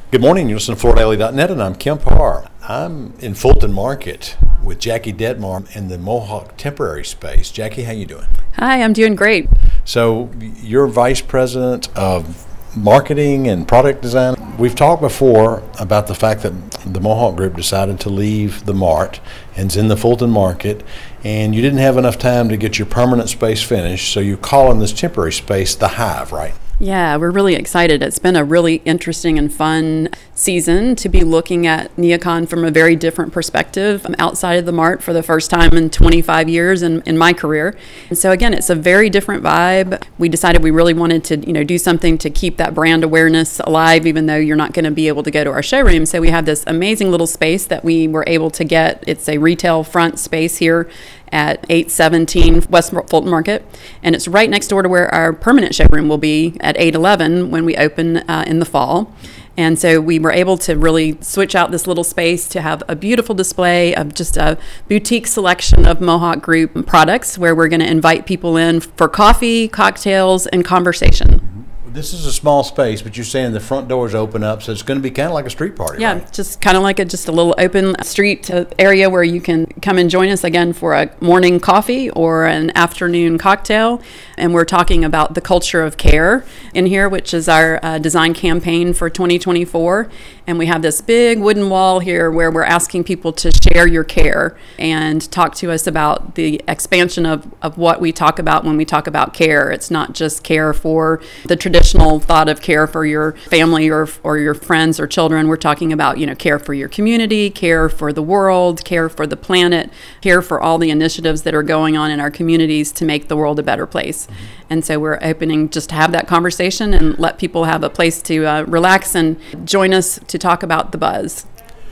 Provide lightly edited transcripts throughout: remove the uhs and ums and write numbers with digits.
Good morning. You're listening to FloorDaily.net, and I'm Kim Parr. I'm in Fulton Market with Jackie Detmar in the Mohawk Temporary Space. Jackie, how you doing? Hi, I'm doing great. So you're Vice President of Marketing and Product Design. We've talked before about the fact that the Mohawk Group decided to leave the Mart and is in the Fulton Market, and you didn't have enough time to get your permanent space finished, so you're calling this temporary space the Hive, right? Yeah, we're really excited. It's been a really interesting and fun season to be looking at NeoCon from a very different perspective. I'm outside of the Mart for the first time in 25 years in my career. And so again, it's a very different vibe. We decided we really wanted to, do something to keep that brand awareness alive, even though you're not going to be able to go to our showroom. So we have this amazing little space that we were able to get. It's a retail front space here at 817 West Fulton Market, and it's right next door to where our permanent showroom will be at 811 when we open in the fall. And so we were able to really switch out this little space to have a beautiful display of just a boutique selection of Mohawk Group products where we're going to invite people in for coffee, cocktails, and conversation. This is a small space, but you're saying the front doors open up, so it's going to be kind of like a street party, Yeah, right? just kind of like just a little open street area where you can come and join us again for a morning coffee or an afternoon cocktail. And we're talking about the culture of care in here, which is our design campaign for 2024. And we have this big wooden wall here where we're asking people to share your care and talk to us about the expansion of what we talk about when we talk about care. It's not just care for the traditional thought of care for your family or your friends or children. We're talking about, care for your community, care for the world, care for the planet, care for all the initiatives that are going on in our communities to make the world a better place. And so we're opening just to have that conversation and let people have a place to relax and join us to talk about the buzz.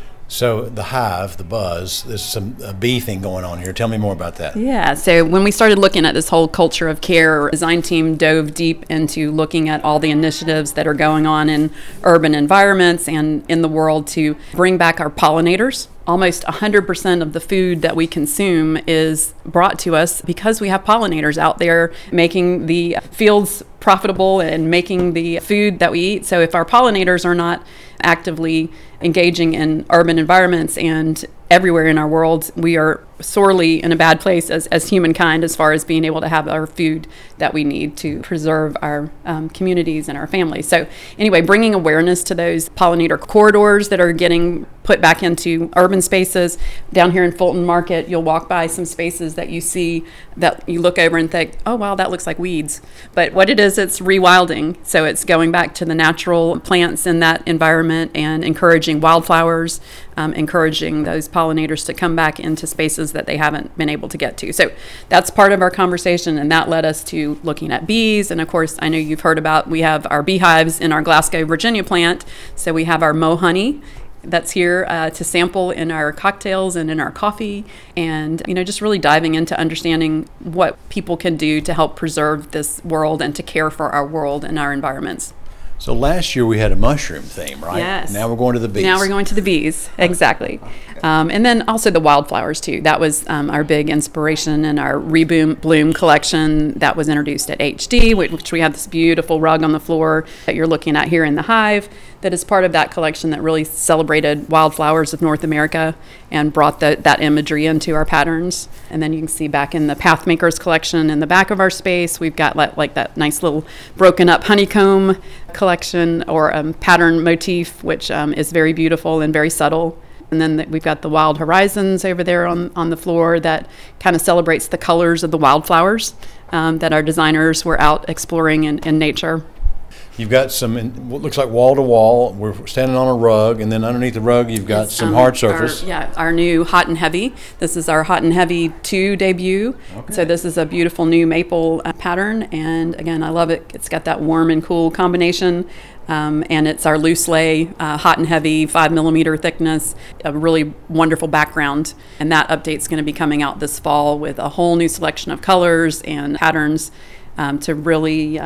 So the Hive, the buzz, there's some bee thing going on here. Tell me more about that. Yeah, so when we started looking at this whole culture of care, our design team dove deep into looking at all the initiatives that are going on in urban environments and in the world to bring back our pollinators. Almost 100% of the food that we consume is brought to us because we have pollinators out there making the fields profitable and making the food that we eat. So if our pollinators are not actively engaging in urban environments and everywhere in our world, we are sorely in a bad place as humankind as far as being able to have our food that we need to preserve our communities and our families. So anyway, bringing awareness to those pollinator corridors that are getting put back into urban spaces. Down here in Fulton Market, you'll walk by some spaces that you see that you look over and think, oh, wow, that looks like weeds. But what it is, it's rewilding. So it's going back to the natural plants in that environment and encouraging wildflowers, encouraging those pollinators to come back into spaces that they haven't been able to get to. So that's part of our conversation, and that led us to looking at bees. And of course, I know you've heard about, we have our beehives in our Glasgow, Virginia plant. So we have our Mo Honey that's here to sample in our cocktails and in our coffee, and just really diving into understanding what people can do to help preserve this world and to care for our world and our environments. So last year we had a mushroom theme, right? Yes. Now we're going to the bees. Now we're going to the bees, exactly. And then also the wildflowers too. That was our big inspiration in our Bloom collection that was introduced at HD, which we have this beautiful rug on the floor that you're looking at here in the Hive. That is part of that collection that really celebrated wildflowers of North America and brought that imagery into our patterns. And then you can see back in the Pathmakers collection in the back of our space, we've got like that nice little broken up honeycomb collection or pattern motif, which is very beautiful and very subtle. And then we've got the Wild Horizons over there on the floor that kind of celebrates the colors of the wildflowers that our designers were out exploring in nature. You've got some, what looks like wall-to-wall. We're standing on a rug, and then underneath the rug, you've got some hard surface. Our new Hot and Heavy. This is our Hot and Heavy 2 debut. Okay. So this is a beautiful new maple pattern, and again, I love it. It's got that warm and cool combination, and it's our loose lay, Hot and Heavy, 5 millimeter thickness, a really wonderful background, and that update's going to be coming out this fall with a whole new selection of colors and patterns to really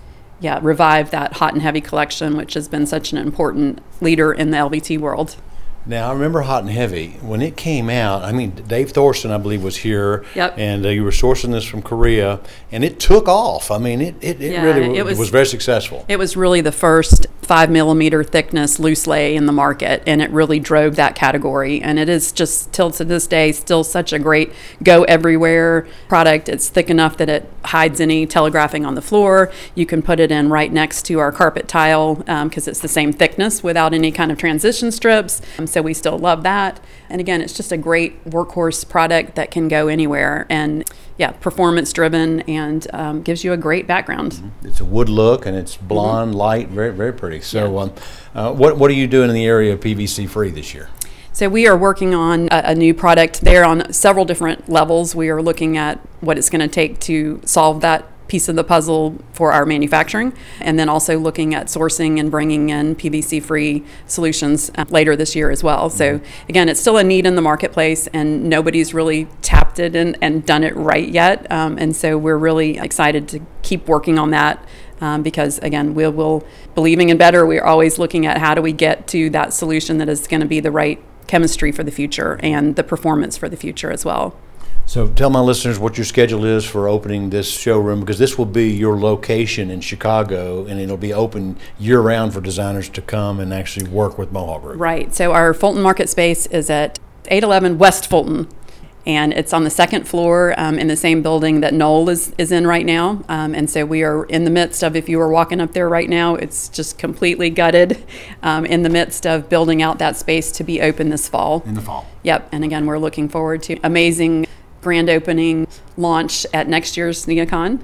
revive that Hot and Heavy collection, which has been such an important leader in the LVT world. Now, I remember Hot and Heavy. When it came out, I mean, Dave Thorson, I believe, was here. Yep. And you were sourcing this from Korea, and it took off. I mean, it Yeah, really it was very successful. It was really the first 5 millimeter thickness loose lay in the market, and it really drove that category. And it is just, till to this day, still such a great go everywhere product. It's thick enough that it hides any telegraphing on the floor. You can put it in right next to our carpet tile because it's the same thickness without any kind of transition strips. So we still love that. And again, it's just a great workhorse product that can go anywhere. And yeah, performance driven, and gives you a great background. It's a wood look, and it's blonde, light, very, very pretty. So what are you doing in the area of PVC free this year? So we are working on a new product there on several different levels. We are looking at what it's going to take to solve that piece of the puzzle for our manufacturing, and then also looking at sourcing and bringing in PVC-free solutions later this year as well. So again, it's still a need in the marketplace, and nobody's really tapped it and done it right yet. And so we're really excited to keep working on that. Because again, we'll believing in better, we're always looking at how do we get to that solution that is going to be the right chemistry for the future and the performance for the future as well. So tell my listeners what your schedule is for opening this showroom, because this will be your location in Chicago, and it'll be open year-round for designers to come and actually work with Mohawk Group. Right. So our Fulton Market space is at 811 West Fulton, and it's on the second floor in the same building that Knoll is in right now. And so we are in the midst of, if you were walking up there right now, it's just completely gutted, in the midst of building out that space to be open this fall. In the fall. Yep. And again, we're looking forward to amazing grand opening launch at next year's NeoCon,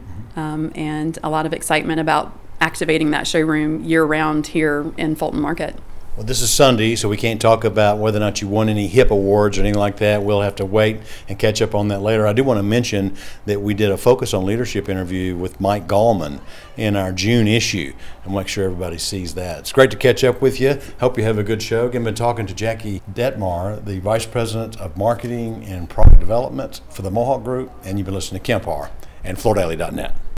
and a lot of excitement about activating that showroom year-round here in Fulton Market. Well, this is Sunday, so we can't talk about whether or not you won any HIP awards or anything like that. We'll have to wait and catch up on that later. I do want to mention that we did a Focus on Leadership interview with Mike Gallman in our June issue. I'll make sure everybody sees that. It's great to catch up with you. Hope you have a good show. Again, been talking to Jackie Detmar, the Vice President of Marketing and Product Development for the Mohawk Group, and you've been listening to Kemp Harr and FloorDaily.net.